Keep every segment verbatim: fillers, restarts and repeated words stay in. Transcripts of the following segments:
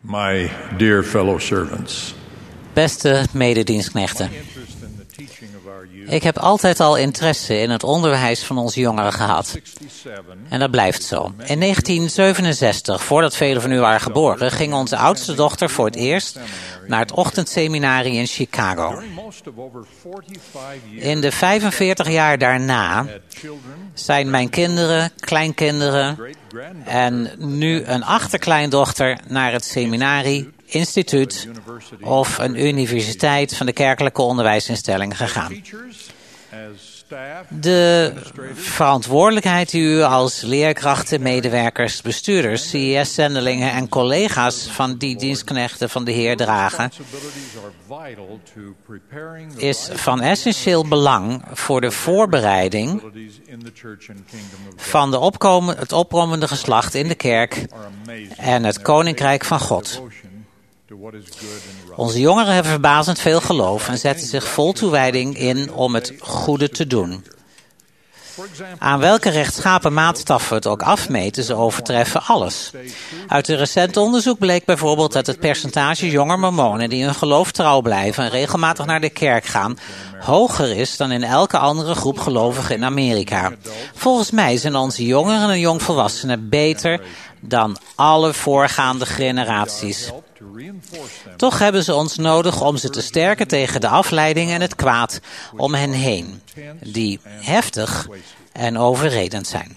My dear fellow servants. Beste mededienstknechten. Ik heb altijd al interesse in het onderwijs van onze jongeren gehad. En dat blijft zo. In negentien zevenenzestig, voordat velen van u waren geboren, ging onze oudste dochter voor het eerst naar het ochtendseminarie in Chicago. In de vijfenveertig jaar daarna zijn mijn kinderen, kleinkinderen en nu een achterkleindochter naar het seminarie, instituut of een universiteit van de kerkelijke onderwijsinstelling gegaan. De verantwoordelijkheid die u als leerkrachten, medewerkers, bestuurders, C I S-zendelingen en collega's van die dienstknechten van de Heer dragen, is van essentieel belang voor de voorbereiding van de opkomen, het opkomende geslacht in de kerk en het Koninkrijk van God. Onze jongeren hebben verbazend veel geloof en zetten zich vol toewijding in om het goede te doen. Aan welke rechtschapen maatstaf we het ook afmeten, ze overtreffen alles. Uit een recent onderzoek bleek bijvoorbeeld dat het percentage jonge mormonen die hun geloof trouw blijven en regelmatig naar de kerk gaan, hoger is dan in elke andere groep gelovigen in Amerika. Volgens mij zijn onze jongeren en jongvolwassenen beter dan alle voorgaande generaties. Toch hebben ze ons nodig om ze te sterken tegen de afleiding en het kwaad om hen heen, die heftig en overredend zijn.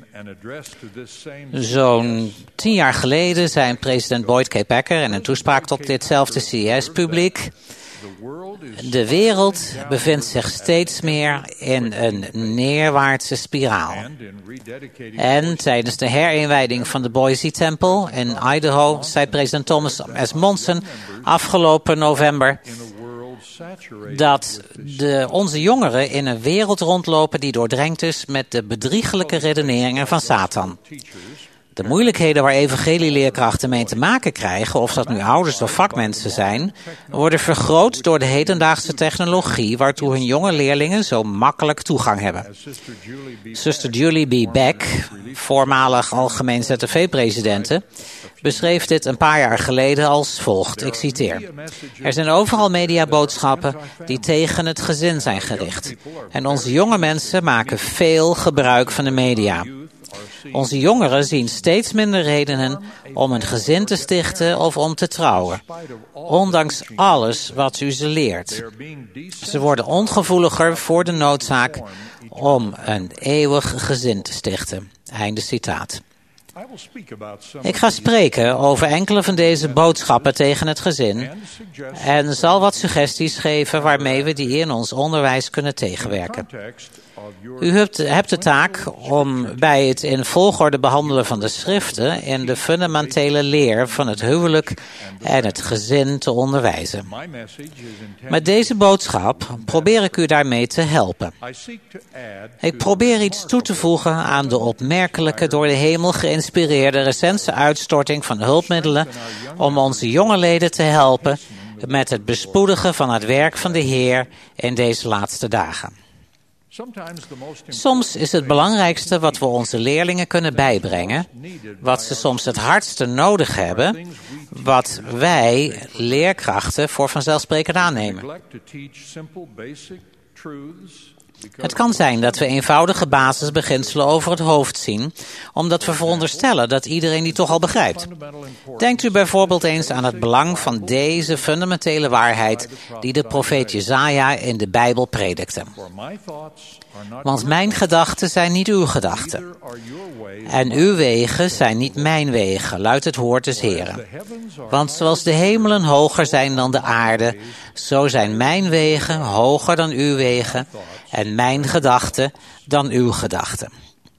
Zo'n tien jaar geleden zei president Boyd K. Packer in een toespraak tot ditzelfde C I S-publiek: de wereld bevindt zich steeds meer in een neerwaartse spiraal. En tijdens de herinwijding van de Boise-tempel in Idaho zei president Thomas S. Monson afgelopen november dat de, onze jongeren in een wereld rondlopen die doordrenkt is met de bedriegelijke redeneringen van Satan. De moeilijkheden waar evangelieleerkrachten mee te maken krijgen, of dat nu ouders of vakmensen zijn, worden vergroot door de hedendaagse technologie waartoe hun jonge leerlingen zo makkelijk toegang hebben. Zuster Julie B. Beck, voormalig algemeen Z T V-presidente, beschreef dit een paar jaar geleden als volgt, ik citeer: er zijn overal mediaboodschappen die tegen het gezin zijn gericht. En onze jonge mensen maken veel gebruik van de media. Onze jongeren zien steeds minder redenen om een gezin te stichten of om te trouwen, ondanks alles wat u ze leert. Ze worden ongevoeliger voor de noodzaak om een eeuwig gezin te stichten. Einde citaat. Ik ga spreken over enkele van deze boodschappen tegen het gezin en zal wat suggesties geven waarmee we die in ons onderwijs kunnen tegenwerken. U hebt, hebt de taak om bij het in volgorde behandelen van de schriften en de fundamentele leer van het huwelijk en het gezin te onderwijzen. Met deze boodschap probeer ik u daarmee te helpen. Ik probeer iets toe te voegen aan de opmerkelijke, door de hemel geïnspireerde recente uitstorting van hulpmiddelen om onze jonge leden te helpen met het bespoedigen van het werk van de Heer in deze laatste dagen. Soms is het belangrijkste wat we onze leerlingen kunnen bijbrengen, wat ze soms het hardste nodig hebben, wat wij, leerkrachten, voor vanzelfsprekend aannemen. Het kan zijn dat we eenvoudige basisbeginselen over het hoofd zien, omdat we veronderstellen dat iedereen die toch al begrijpt. Denkt u bijvoorbeeld eens aan het belang van deze fundamentele waarheid die de profeet Jesaja in de Bijbel predikte. Want mijn gedachten zijn niet uw gedachten. En uw wegen zijn niet mijn wegen, luidt het woord des Heren. Want zoals de hemelen hoger zijn dan de aarde, zo zijn mijn wegen hoger dan uw wegen en mijn gedachten dan uw gedachten.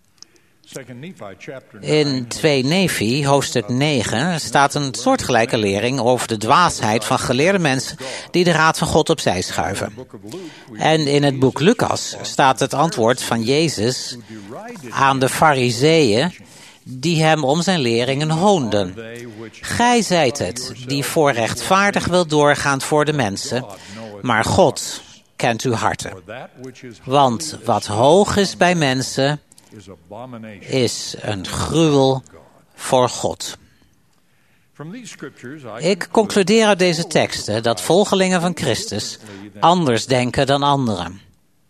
In twee Nefi, hoofdstuk negen, staat een soortgelijke lering over de dwaasheid van geleerde mensen die de raad van God opzij schuiven. En in het boek Lucas staat het antwoord van Jezus aan de Farizeeën die hem om zijn leringen hoonden. Gij zijt het, die voor rechtvaardig wil doorgaan voor de mensen, maar God kent uw harten. Want wat hoog is bij mensen, is een gruwel voor God. Ik concludeer uit deze teksten dat volgelingen van Christus anders denken dan anderen.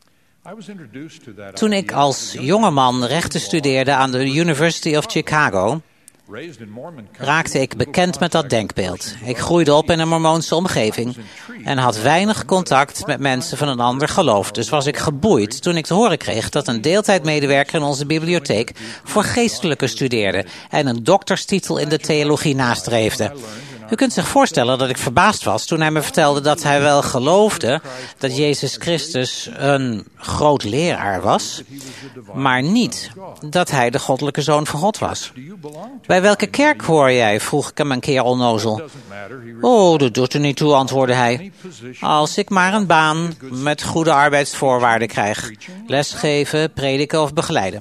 Toen ik als jongeman rechten studeerde aan de University of Chicago, raakte ik bekend met dat denkbeeld. Ik groeide op in een Mormoonse omgeving en had weinig contact met mensen van een ander geloof. Dus was ik geboeid toen ik te horen kreeg dat een deeltijdmedewerker in onze bibliotheek voor geestelijke studeerde en een dokterstitel in de theologie nastreefde. U kunt zich voorstellen dat ik verbaasd was toen hij me vertelde dat hij wel geloofde dat Jezus Christus een groot leraar was, maar niet dat hij de goddelijke zoon van God was. Bij welke kerk hoor jij? Vroeg ik hem een keer onnozel. Oh, dat doet er niet toe, antwoordde hij. Als ik maar een baan met goede arbeidsvoorwaarden krijg. Lesgeven, prediken of begeleiden.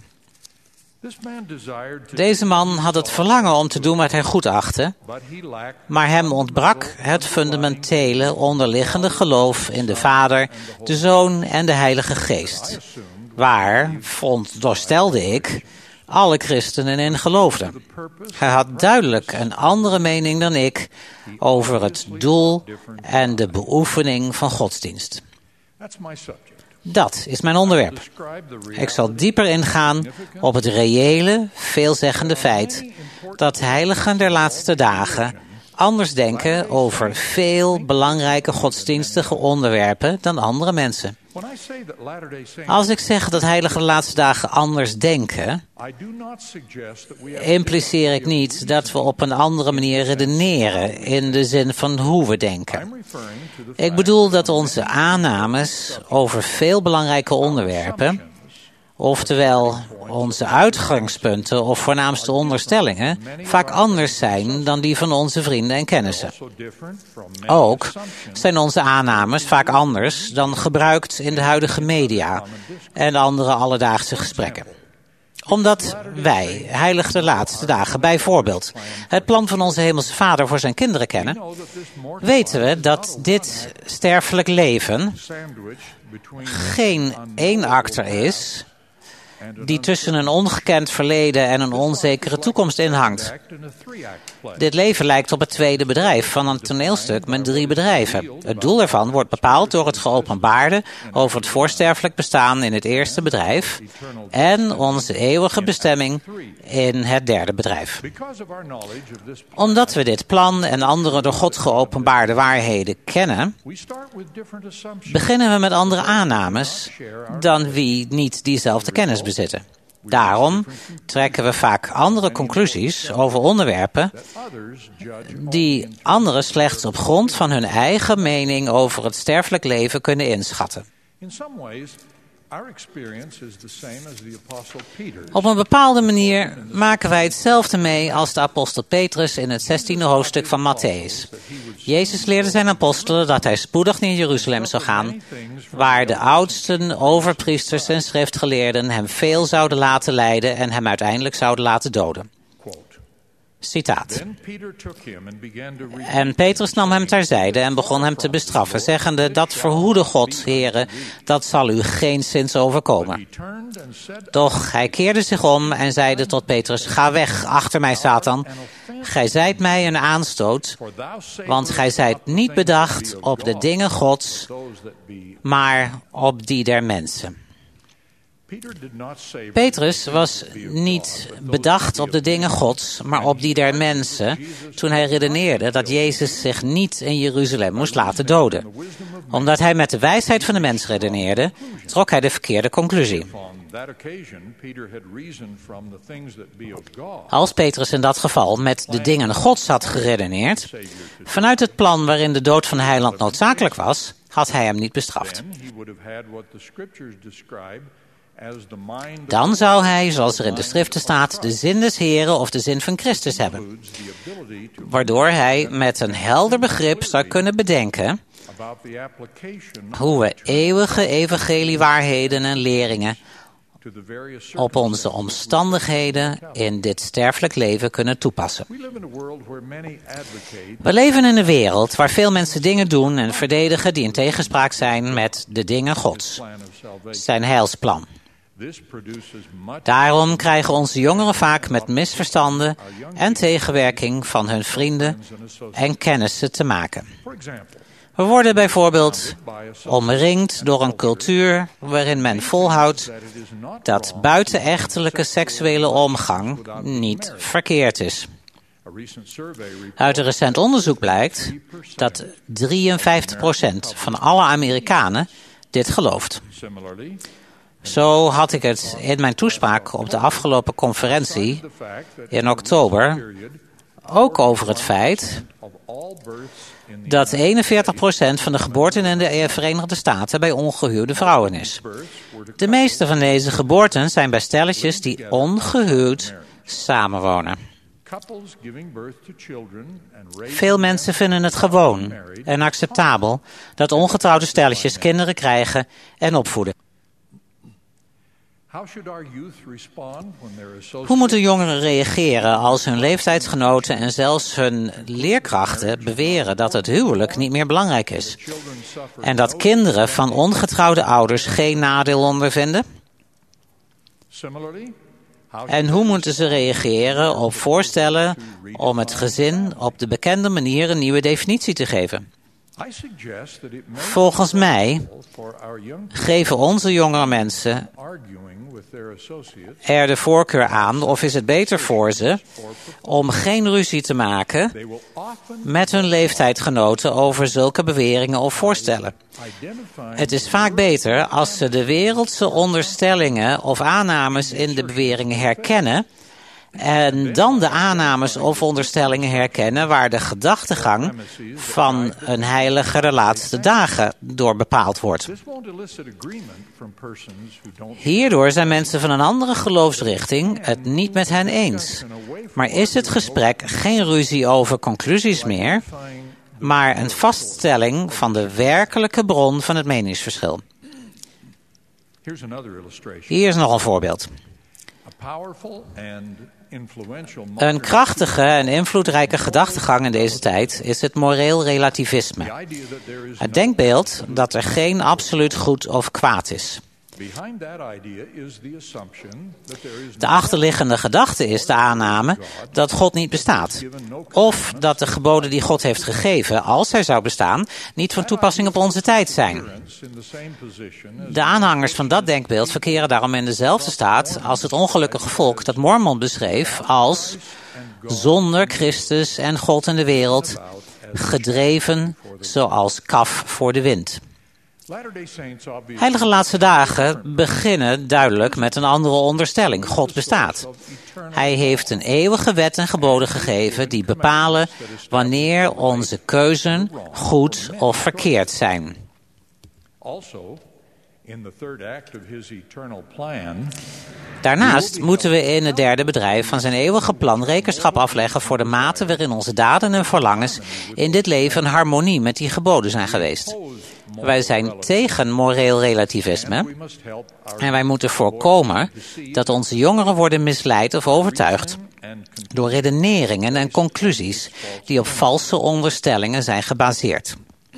Deze man had het verlangen om te doen wat hij goed achtte, maar hem ontbrak het fundamentele onderliggende geloof in de Vader, de Zoon en de Heilige Geest, waar, veronderstelde ik, alle christenen in geloofden. Hij had duidelijk een andere mening dan ik over het doel en de beoefening van godsdienst. Dat is mijn onderwerp. Ik zal dieper ingaan op het reële, veelzeggende feit dat heiligen der laatste dagen anders denken over veel belangrijke godsdienstige onderwerpen dan andere mensen. Als ik zeg dat heiligen de laatste dagen anders denken, impliceer ik niet dat we op een andere manier redeneren in de zin van hoe we denken. Ik bedoel dat onze aannames over veel belangrijke onderwerpen, oftewel onze uitgangspunten of voornaamste onderstellingen, vaak anders zijn dan die van onze vrienden en kennissen. Ook zijn onze aannames vaak anders dan gebruikt in de huidige media en andere alledaagse gesprekken. Omdat wij, heilig de laatste dagen, bijvoorbeeld het plan van onze hemelse Vader voor zijn kinderen kennen, weten we dat dit sterfelijk leven geen eenakter is die tussen een ongekend verleden en een onzekere toekomst inhangt. Dit leven lijkt op het tweede bedrijf van een toneelstuk met drie bedrijven. Het doel ervan wordt bepaald door het geopenbaarde over het voorsterfelijk bestaan in het eerste bedrijf en onze eeuwige bestemming in het derde bedrijf. Omdat we dit plan en andere door God geopenbaarde waarheden kennen, beginnen we met andere aannames dan wie niet diezelfde kennis bezitten. Daarom trekken we vaak andere conclusies over onderwerpen die anderen slechts op grond van hun eigen mening over het sterfelijk leven kunnen inschatten. Op een bepaalde manier maken wij hetzelfde mee als de apostel Petrus in het zestiende hoofdstuk van Mattheüs. Jezus leerde zijn apostelen dat hij spoedig naar Jeruzalem zou gaan, waar de oudsten, overpriesters en schriftgeleerden hem veel zouden laten lijden en hem uiteindelijk zouden laten doden. Citaat. En Petrus nam hem terzijde en begon hem te bestraffen, zeggende, dat verhoede God, Heere, dat zal u geenszins overkomen. Doch hij keerde zich om en zeide tot Petrus, ga weg, achter mij, Satan. Gij zijt mij een aanstoot, want gij zijt niet bedacht op de dingen Gods, maar op die der mensen. Petrus was niet bedacht op de dingen Gods, maar op die der mensen, toen hij redeneerde dat Jezus zich niet in Jeruzalem moest laten doden. Omdat hij met de wijsheid van de mens redeneerde, trok hij de verkeerde conclusie. Als Petrus in dat geval met de dingen Gods had geredeneerd, vanuit het plan waarin de dood van de heiland noodzakelijk was, had hij hem niet bestraft. Dan zou hij, zoals er in de schriften staat, de zin des Heren of de zin van Christus hebben. Waardoor hij met een helder begrip zou kunnen bedenken hoe we eeuwige evangeliewaarheden en leringen op onze omstandigheden in dit sterfelijk leven kunnen toepassen. We leven in een wereld waar veel mensen dingen doen en verdedigen die in tegenspraak zijn met de dingen Gods, zijn heilsplan. Daarom krijgen onze jongeren vaak met misverstanden en tegenwerking van hun vrienden en kennissen te maken. We worden bijvoorbeeld omringd door een cultuur waarin men volhoudt dat buitenechtelijke seksuele omgang niet verkeerd is. Uit een recent onderzoek blijkt dat drieënvijftig procent van alle Amerikanen dit gelooft. Zo had ik het in mijn toespraak op de afgelopen conferentie in oktober ook over het feit dat eenenveertig procent van de geboorten in de Verenigde Staten bij ongehuwde vrouwen is. De meeste van deze geboorten zijn bij stelletjes die ongehuwd samenwonen. Veel mensen vinden het gewoon en acceptabel dat ongetrouwde stelletjes kinderen krijgen en opvoeden. Hoe moeten jongeren reageren als hun leeftijdsgenoten en zelfs hun leerkrachten beweren dat het huwelijk niet meer belangrijk is? En dat kinderen van ongetrouwde ouders geen nadeel ondervinden? En hoe moeten ze reageren op voorstellen om het gezin op de bekende manier een nieuwe definitie te geven? Volgens mij geven onze jongere mensen er de voorkeur aan, of is het beter voor ze, om geen ruzie te maken met hun leeftijdgenoten over zulke beweringen of voorstellen. Het is vaak beter als ze de wereldse onderstellingen of aannames in de beweringen herkennen en dan de aannames of onderstellingen herkennen waar de gedachtegang van een heilige de laatste dagen door bepaald wordt. Hierdoor zijn mensen van een andere geloofsrichting het niet met hen eens. Maar is het gesprek geen ruzie over conclusies meer, maar een vaststelling van de werkelijke bron van het meningsverschil. Hier is nog een voorbeeld. Een krachtige en invloedrijke gedachtegang in deze tijd is het moreel relativisme. Het denkbeeld dat er geen absoluut goed of kwaad is. De achterliggende gedachte is de aanname dat God niet bestaat. Of dat de geboden die God heeft gegeven, als hij zou bestaan, niet van toepassing op onze tijd zijn. De aanhangers van dat denkbeeld verkeren daarom in dezelfde staat als het ongelukkige volk dat Mormon beschreef als zonder Christus en God in de wereld, gedreven zoals kaf voor de wind. Heilige laatste dagen beginnen duidelijk met een andere onderstelling. God bestaat. Hij heeft een eeuwige wet en geboden gegeven die bepalen wanneer onze keuzen goed of verkeerd zijn. Daarnaast moeten we in het derde bedrijf van zijn eeuwige plan rekenschap afleggen voor de mate waarin onze daden en verlangens in dit leven in harmonie met die geboden zijn geweest. Wij zijn tegen moreel relativisme en wij moeten voorkomen dat onze jongeren worden misleid of overtuigd door redeneringen en conclusies die op valse onderstellingen zijn gebaseerd.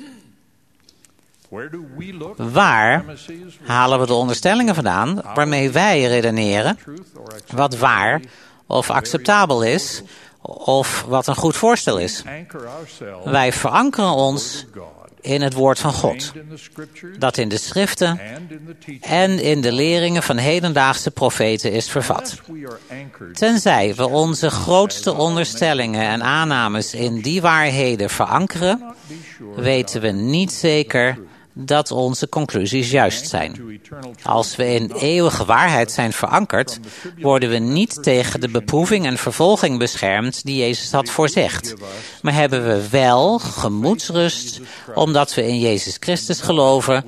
Waar halen we de onderstellingen vandaan waarmee wij redeneren wat waar of acceptabel is of wat een goed voorstel is? Wij verankeren ons in het woord van God, dat in de schriften en in de leringen van hedendaagse profeten is vervat. Tenzij we onze grootste onderstellingen en aannames in die waarheden verankeren, weten we niet zeker dat onze conclusies juist zijn. Als we in eeuwige waarheid zijn verankerd, worden we niet tegen de beproeving en vervolging beschermd die Jezus had voorzegd. Maar hebben we wel gemoedsrust, omdat we in Jezus Christus geloven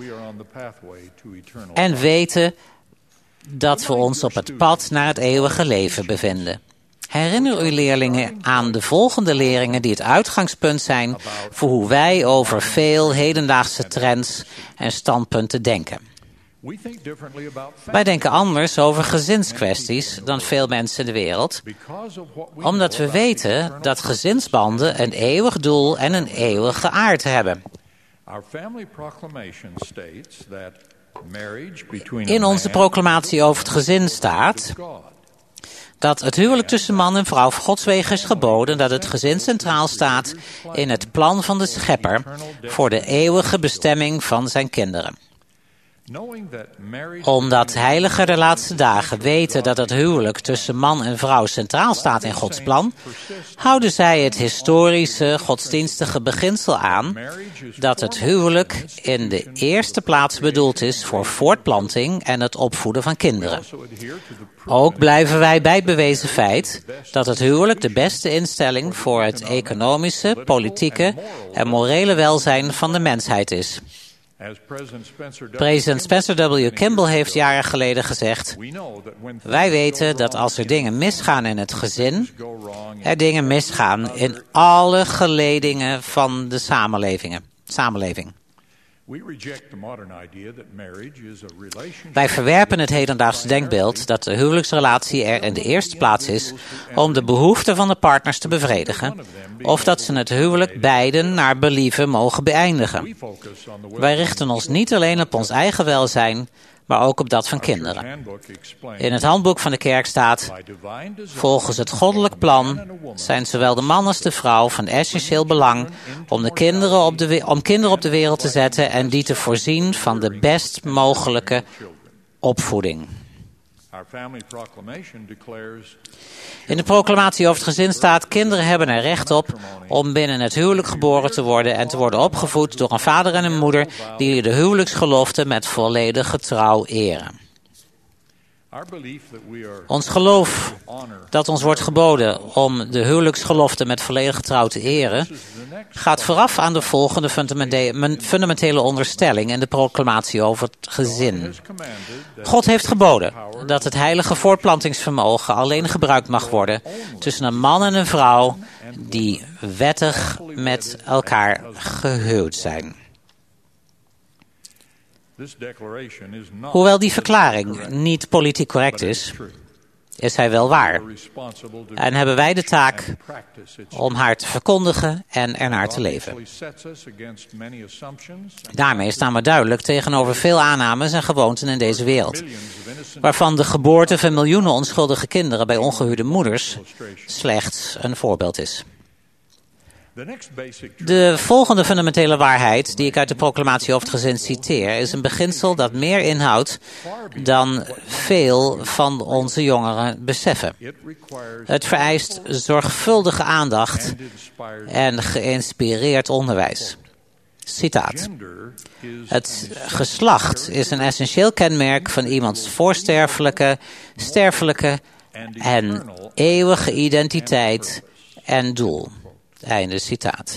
en weten dat we ons op het pad naar het eeuwige leven bevinden. Herinner uw leerlingen aan de volgende leringen die het uitgangspunt zijn voor hoe wij over veel hedendaagse trends en standpunten denken. Wij denken anders over gezinskwesties dan veel mensen in de wereld, omdat we weten dat gezinsbanden een eeuwig doel en een eeuwige aard hebben. In onze proclamatie over het gezin staat dat het huwelijk tussen man en vrouw voor Gods wegen is geboden, dat het gezin centraal staat in het plan van de Schepper voor de eeuwige bestemming van zijn kinderen. Omdat heiligen de laatste dagen weten dat het huwelijk tussen man en vrouw centraal staat in Gods plan, houden zij het historische godsdienstige beginsel aan dat het huwelijk in de eerste plaats bedoeld is voor voortplanting en het opvoeden van kinderen. Ook blijven wij bij het bewezen feit dat het huwelijk de beste instelling voor het economische, politieke en morele welzijn van de mensheid is. President Spencer W. Kimball heeft jaren geleden gezegd: wij weten dat als er dingen misgaan in het gezin, er dingen misgaan in alle geledingen van de samenlevingen, samenleving. Wij verwerpen het hedendaagse denkbeeld dat de huwelijksrelatie er in de eerste plaats is om de behoeften van de partners te bevredigen, of dat ze het huwelijk beiden naar believen mogen beëindigen. Wij richten ons niet alleen op ons eigen welzijn, maar ook op dat van kinderen. In het handboek van de kerk staat: volgens het goddelijk plan zijn zowel de man als de vrouw van essentieel belang om, de kinderen op de, om kinderen op de wereld te zetten en die te voorzien van de best mogelijke opvoeding. In de proclamatie over het gezin staat: kinderen hebben er recht op om binnen het huwelijk geboren te worden en te worden opgevoed door een vader en een moeder die de huwelijksgelofte met volledige trouw eren. Ons geloof dat ons wordt geboden om de huwelijksgelofte met volledige trouw te eren, gaat vooraf aan de volgende fundamentele onderstelling in de proclamatie over het gezin. God heeft geboden dat het heilige voortplantingsvermogen alleen gebruikt mag worden tussen een man en een vrouw die wettig met elkaar gehuwd zijn. Hoewel die verklaring niet politiek correct is, is hij wel waar. En hebben wij de taak om haar te verkondigen en ernaar te leven. Daarmee staan we duidelijk tegenover veel aannames en gewoonten in deze wereld, waarvan de geboorte van miljoenen onschuldige kinderen bij ongehuwde moeders slechts een voorbeeld is. De volgende fundamentele waarheid die ik uit de proclamatie over het gezin citeer is een beginsel dat meer inhoudt dan veel van onze jongeren beseffen. Het vereist zorgvuldige aandacht en geïnspireerd onderwijs. Citaat: het geslacht is een essentieel kenmerk van iemands voorsterfelijke, sterfelijke en eeuwige identiteit en doel. Einde citaat.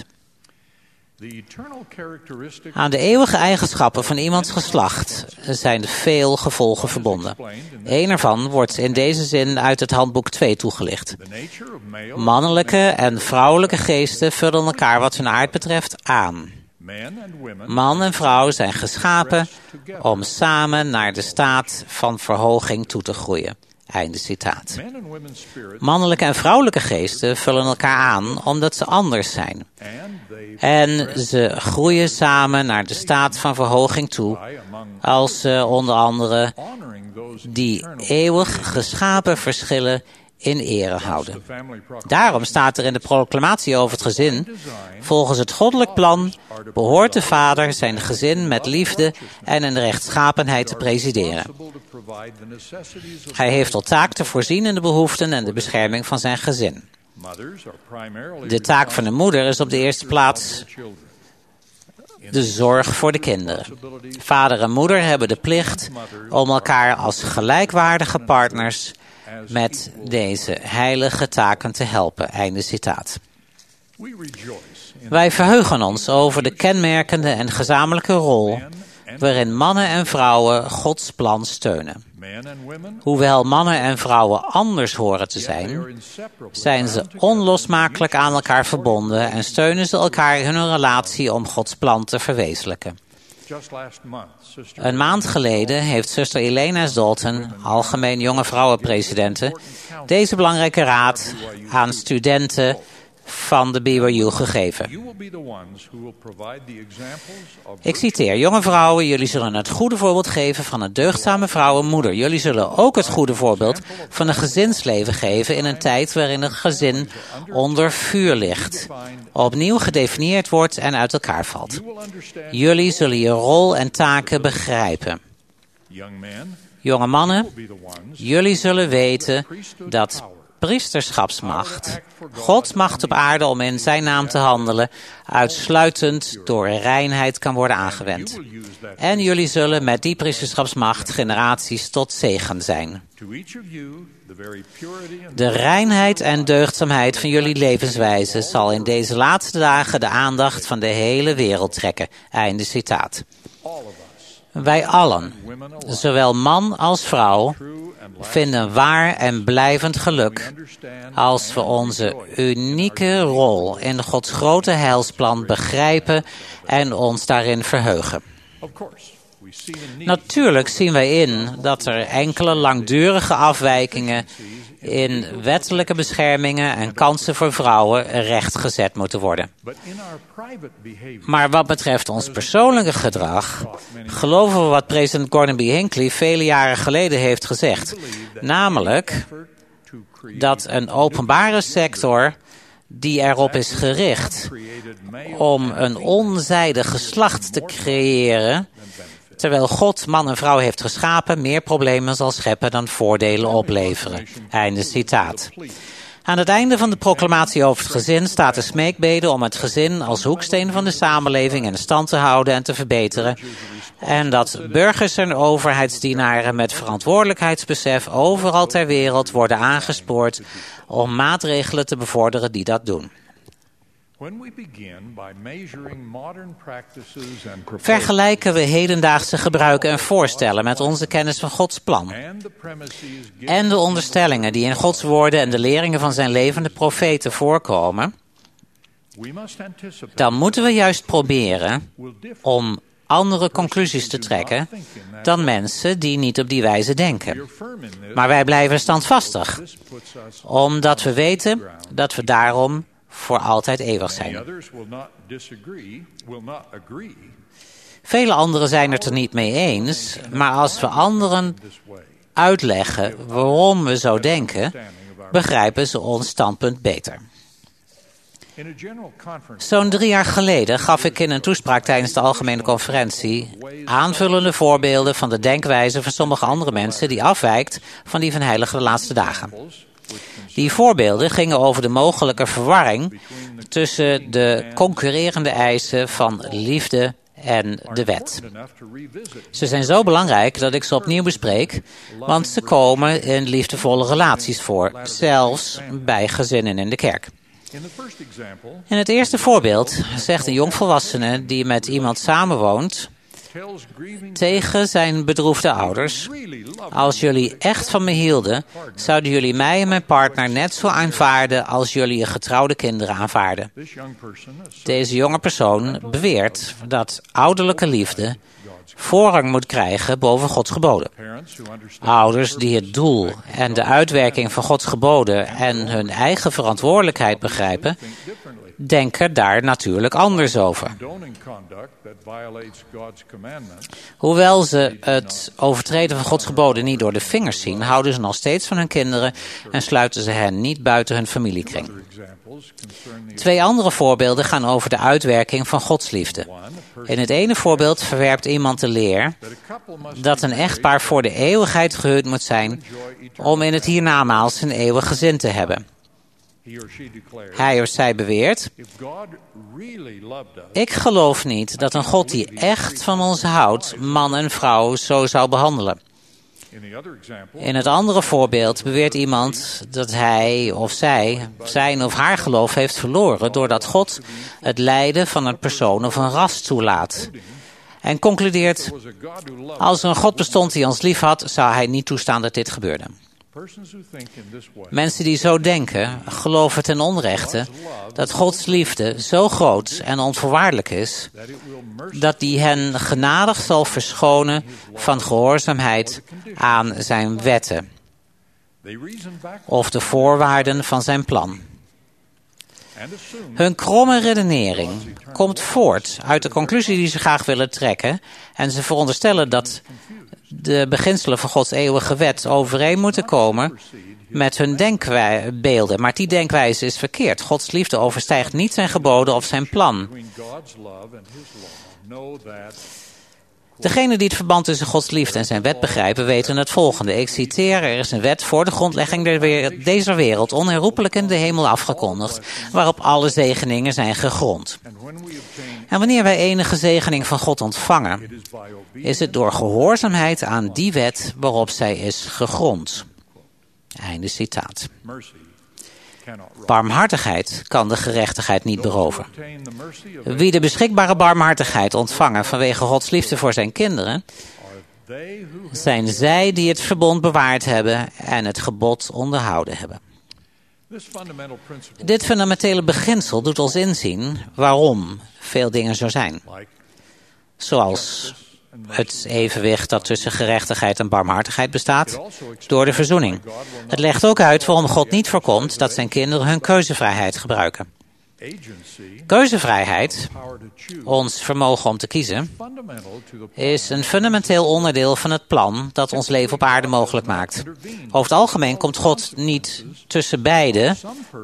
Aan de eeuwige eigenschappen van iemands geslacht zijn veel gevolgen verbonden. Eén ervan wordt in deze zin uit het handboek twee toegelicht. Mannelijke en vrouwelijke geesten vullen elkaar wat hun aard betreft aan. Man en vrouw zijn geschapen om samen naar de staat van verhoging toe te groeien. Einde citaat. Mannelijke en vrouwelijke geesten vullen elkaar aan omdat ze anders zijn. En ze groeien samen naar de staat van verhoging toe, als ze onder andere die eeuwig geschapen verschillen in ere houden. Daarom staat er in de proclamatie over het gezin: volgens het goddelijk plan behoort de vader zijn gezin met liefde en een rechtschapenheid te presideren. Hij heeft tot taak te voorzien in de behoeften en de bescherming van zijn gezin. De taak van de moeder is op de eerste plaats de zorg voor de kinderen. Vader en moeder hebben de plicht om elkaar als gelijkwaardige partners met deze heilige taken te helpen. Einde citaat. Wij verheugen ons over de kenmerkende en gezamenlijke rol waarin mannen en vrouwen Gods plan steunen. Hoewel mannen en vrouwen anders horen te zijn, zijn ze onlosmakelijk aan elkaar verbonden en steunen ze elkaar in hun relatie om Gods plan te verwezenlijken. Een maand geleden heeft zuster Elena Zoltan, algemeen jonge vrouwenpresidente, deze belangrijke raad aan studenten van de B Y U gegeven. Ik citeer, jonge vrouwen, jullie zullen het goede voorbeeld geven van een deugdzame vrouw en moeder. Jullie zullen ook het goede voorbeeld van een gezinsleven geven in een tijd waarin een gezin onder vuur ligt, opnieuw gedefinieerd wordt en uit elkaar valt. Jullie zullen je rol en taken begrijpen. Jonge mannen, jullie zullen weten dat priesterschapsmacht, Gods macht op aarde om in zijn naam te handelen, uitsluitend door reinheid kan worden aangewend. En jullie zullen met die priesterschapsmacht generaties tot zegen zijn. De reinheid en deugdzaamheid van jullie levenswijze zal in deze laatste dagen de aandacht van de hele wereld trekken. Einde citaat. Wij allen, zowel man als vrouw, vinden waar en blijvend geluk als we onze unieke rol in Gods grote heilsplan begrijpen en ons daarin verheugen. Natuurlijk zien wij in dat er enkele langdurige afwijkingen in wettelijke beschermingen en kansen voor vrouwen rechtgezet moeten worden. Maar wat betreft ons persoonlijke gedrag, geloven we wat president Gordon B. Hinckley vele jaren geleden heeft gezegd. Namelijk dat een openbare sector die erop is gericht om een onzijdig geslacht te creëren, terwijl God man en vrouw heeft geschapen, meer problemen zal scheppen dan voordelen opleveren. Einde citaat. Aan het einde van de proclamatie over het gezin staat de smeekbede om het gezin als hoeksteen van de samenleving in stand te houden en te verbeteren. En dat burgers en overheidsdienaren met verantwoordelijkheidsbesef overal ter wereld worden aangespoord om maatregelen te bevorderen die dat doen. Vergelijken we hedendaagse gebruiken en voorstellen met onze kennis van Gods plan en de onderstellingen die in Gods woorden en de leringen van zijn levende profeten voorkomen, dan moeten we juist proberen om andere conclusies te trekken dan mensen die niet op die wijze denken. Maar wij blijven standvastig, omdat we weten dat we daarom voor altijd eeuwig zijn. Vele anderen zijn het er niet mee eens, maar als we anderen uitleggen waarom we zo denken, begrijpen ze ons standpunt beter. Zo'n drie jaar geleden gaf ik in een toespraak tijdens de algemene conferentie aanvullende voorbeelden van de denkwijze van sommige andere mensen die afwijkt van die van Heilige de Laatste Dagen. Die voorbeelden gingen over de mogelijke verwarring tussen de concurrerende eisen van liefde en de wet. Ze zijn zo belangrijk dat ik ze opnieuw bespreek, want ze komen in liefdevolle relaties voor, zelfs bij gezinnen in de kerk. In het eerste voorbeeld zegt een jongvolwassene die met iemand samenwoont tegen zijn bedroefde ouders: als jullie echt van me hielden, zouden jullie mij en mijn partner net zo aanvaarden als jullie je getrouwde kinderen aanvaarden. Deze jonge persoon beweert dat ouderlijke liefde voorrang moet krijgen boven Gods geboden. Ouders die het doel en de uitwerking van Gods geboden en hun eigen verantwoordelijkheid begrijpen, denken daar natuurlijk anders over. Hoewel ze het overtreden van Gods geboden niet door de vingers zien, houden ze nog steeds van hun kinderen en sluiten ze hen niet buiten hun familiekring. Twee andere voorbeelden gaan over de uitwerking van Gods liefde. In het ene voorbeeld verwerpt iemand de leer dat een echtpaar voor de eeuwigheid gehuwd moet zijn om in het hiernamaals een eeuwig gezin te hebben. Hij of zij beweert: ik geloof niet dat een God die echt van ons houdt, man en vrouw zo zou behandelen. In het andere voorbeeld beweert iemand dat hij of zij zijn of haar geloof heeft verloren doordat God het lijden van een persoon of een ras toelaat. En concludeert: als er een God bestond die ons lief had, zou hij niet toestaan dat dit gebeurde. Mensen die zo denken, geloven ten onrechte dat Gods liefde zo groot en onvoorwaardelijk is, dat die hen genadig zal verschonen van gehoorzaamheid aan zijn wetten of de voorwaarden van zijn plan. Hun kromme redenering komt voort uit de conclusie die ze graag willen trekken en ze veronderstellen dat de beginselen van Gods eeuwige wet overeen moeten komen met hun denkbeelden. Maar die denkwijze is verkeerd. Gods liefde overstijgt niet zijn geboden of zijn plan. Degenen die het verband tussen Gods liefde en zijn wet begrijpen, weten het volgende. Ik citeer, er is een wet voor de grondlegging der wereld, deze wereld, onherroepelijk in de hemel afgekondigd, waarop alle zegeningen zijn gegrond. En wanneer wij enige zegening van God ontvangen, is het door gehoorzaamheid aan die wet waarop zij is gegrond. Einde citaat. Barmhartigheid kan de gerechtigheid niet beroven. Wie de beschikbare barmhartigheid ontvangen vanwege Gods liefde voor zijn kinderen, zijn zij die het verbond bewaard hebben en het gebod onderhouden hebben. Dit fundamentele beginsel doet ons inzien waarom veel dingen zo zijn. Zoals het evenwicht dat tussen gerechtigheid en barmhartigheid bestaat door de verzoening. Het legt ook uit waarom God niet voorkomt dat zijn kinderen hun keuzevrijheid gebruiken. Keuzevrijheid, ons vermogen om te kiezen, is een fundamenteel onderdeel van het plan dat ons leven op aarde mogelijk maakt. Over het algemeen komt God niet tussen beiden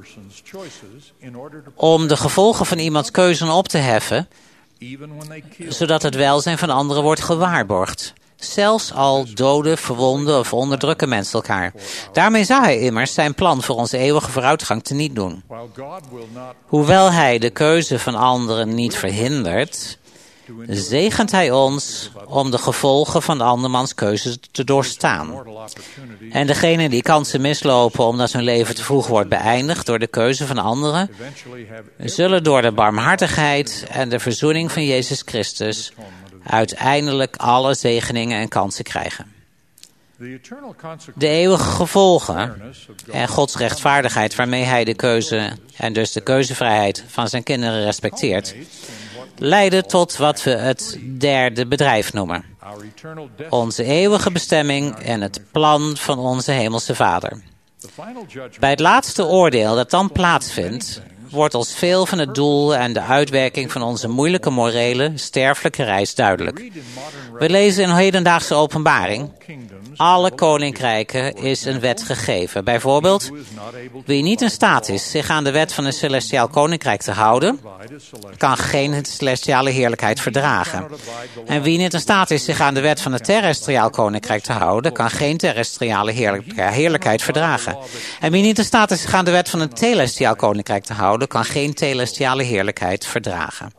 om de gevolgen van iemands keuze op te heffen, zodat het welzijn van anderen wordt gewaarborgd. Zelfs al doden, verwonden of onderdrukken mensen elkaar. Daarmee zou hij immers zijn plan voor onze eeuwige vooruitgang teniet doen. Hoewel hij de keuze van anderen niet verhindert, zegent hij ons om de gevolgen van de andermans keuze te doorstaan. En degenen die kansen mislopen omdat hun leven te vroeg wordt beëindigd door de keuze van anderen, zullen door de barmhartigheid en de verzoening van Jezus Christus uiteindelijk alle zegeningen en kansen krijgen. De eeuwige gevolgen en Gods rechtvaardigheid waarmee hij de keuze en dus de keuzevrijheid van zijn kinderen respecteert, leiden tot wat we het derde bedrijf noemen. Onze eeuwige bestemming en het plan van onze hemelse Vader. Bij het laatste oordeel dat dan plaatsvindt, wordt ons veel van het doel en de uitwerking van onze moeilijke morele, sterfelijke reis duidelijk. We lezen in hedendaagse openbaring: alle koninkrijken is een wet gegeven. Bijvoorbeeld, wie niet in staat is zich aan de wet van een celestiaal koninkrijk te houden, kan geen celestiale heerlijkheid verdragen. En wie niet in staat is zich aan de wet van het terrestriaal koninkrijk te houden, kan geen terrestriale heerlijkheid verdragen. En wie niet in staat is zich aan de wet van een celestiaal koninkrijk te houden, kan geen celestiale heerlijkheid verdragen.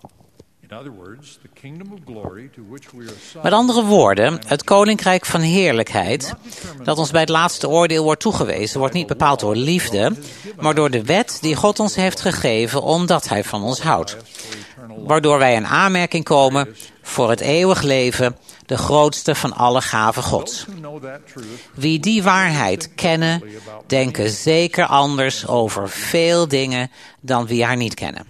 Met andere woorden, het koninkrijk van heerlijkheid dat ons bij het laatste oordeel wordt toegewezen, wordt niet bepaald door liefde, maar door de wet die God ons heeft gegeven omdat hij van ons houdt. Waardoor wij in aanmerking komen voor het eeuwig leven, de grootste van alle gaven Gods. Wie die waarheid kennen, denken zeker anders over veel dingen dan wie haar niet kennen.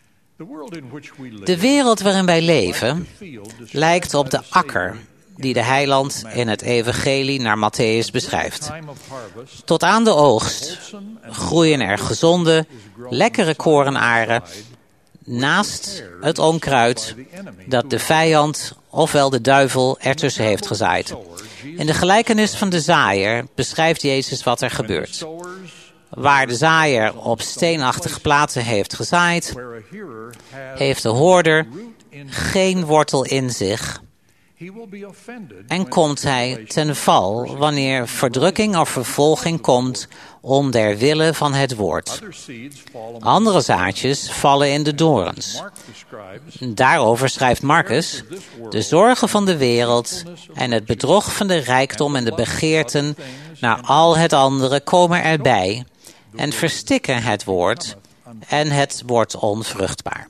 De wereld waarin wij leven lijkt op de akker die de heiland in het evangelie naar Matthäus beschrijft. Tot aan de oogst groeien er gezonde, lekkere korenaren naast het onkruid dat de vijand, ofwel de duivel, ertussen heeft gezaaid. In de gelijkenis van de zaaier beschrijft Jezus wat er gebeurt. Waar de zaaier op steenachtige plaatsen heeft gezaaid, heeft de hoorder geen wortel in zich en komt hij ten val wanneer verdrukking of vervolging komt om der wille van het woord. Andere zaadjes vallen in de dorens. Daarover schrijft Marcus: de zorgen van de wereld en het bedrog van de rijkdom en de begeerten naar al het andere komen erbij en verstikken het woord en het wordt onvruchtbaar.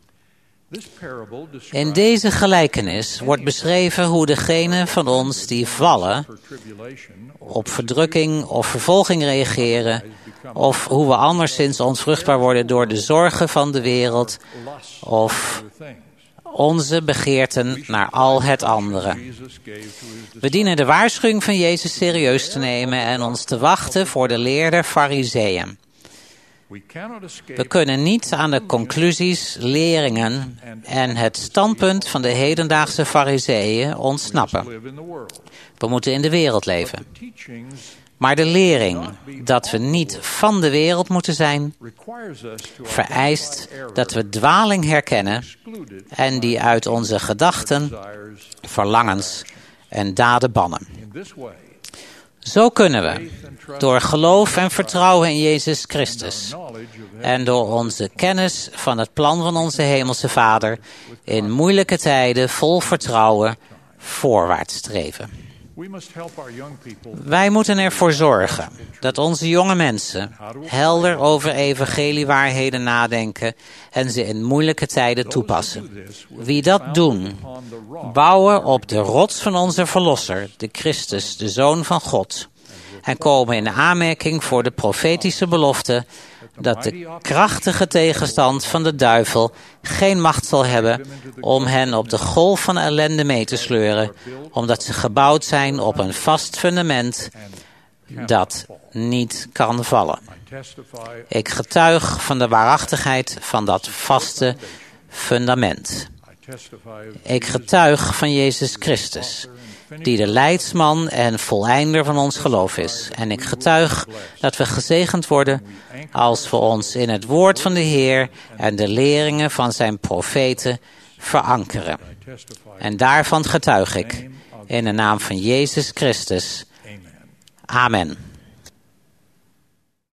In deze gelijkenis wordt beschreven hoe degenen van ons die vallen op verdrukking of vervolging reageren, of hoe we anderszins onvruchtbaar worden door de zorgen van de wereld of onze begeerten naar al het andere. We dienen de waarschuwing van Jezus serieus te nemen en ons te wachten voor de leer der Farizeeën. We kunnen niet aan de conclusies, leringen en het standpunt van de hedendaagse fariseeën ontsnappen. We moeten in de wereld leven. Maar de lering dat we niet van de wereld moeten zijn, vereist dat we dwaling herkennen en die uit onze gedachten, verlangens en daden bannen. Zo kunnen we, door geloof en vertrouwen in Jezus Christus en door onze kennis van het plan van onze Hemelse Vader, in moeilijke tijden vol vertrouwen voorwaarts streven. Wij moeten ervoor zorgen dat onze jonge mensen helder over evangeliewaarheden nadenken en ze in moeilijke tijden toepassen. Wie dat doen, bouwen op de rots van onze Verlosser, de Christus, de Zoon van God, en komen in aanmerking voor de profetische belofte dat de krachtige tegenstand van de duivel geen macht zal hebben om hen op de golf van ellende mee te sleuren, omdat ze gebouwd zijn op een vast fundament dat niet kan vallen. Ik getuig van de waarachtigheid van dat vaste fundament. Ik getuig van Jezus Christus, die de leidsman en voleinder van ons geloof is. En ik getuig dat we gezegend worden als we ons in het woord van de Heer en de leringen van zijn profeten verankeren. En daarvan getuig ik in de naam van Jezus Christus. Amen.